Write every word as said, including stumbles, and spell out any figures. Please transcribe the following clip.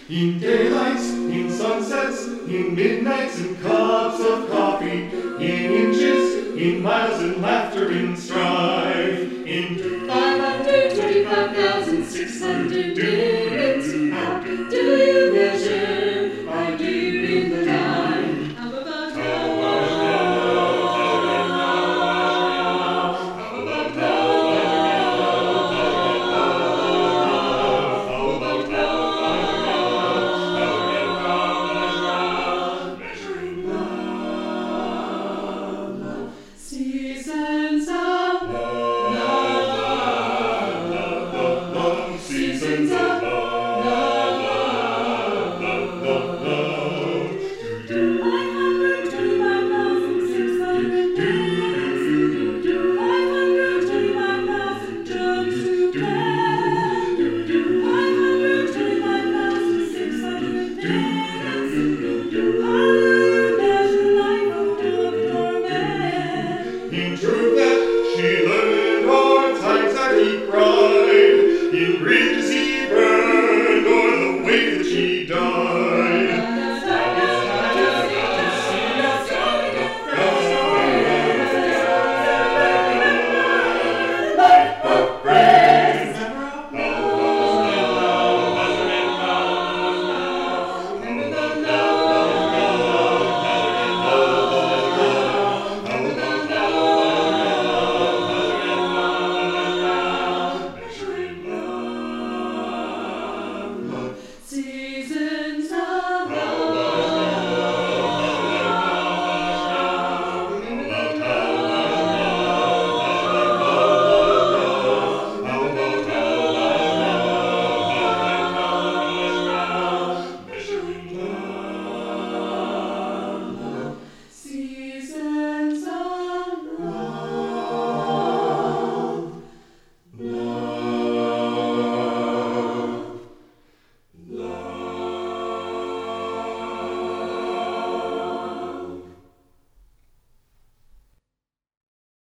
In daylights, in sunsets, in midnights, in cups of coffee, in inches, in miles, in laughter, in strife, in five hundred twenty-five thousand six hundred minutes. How do you measure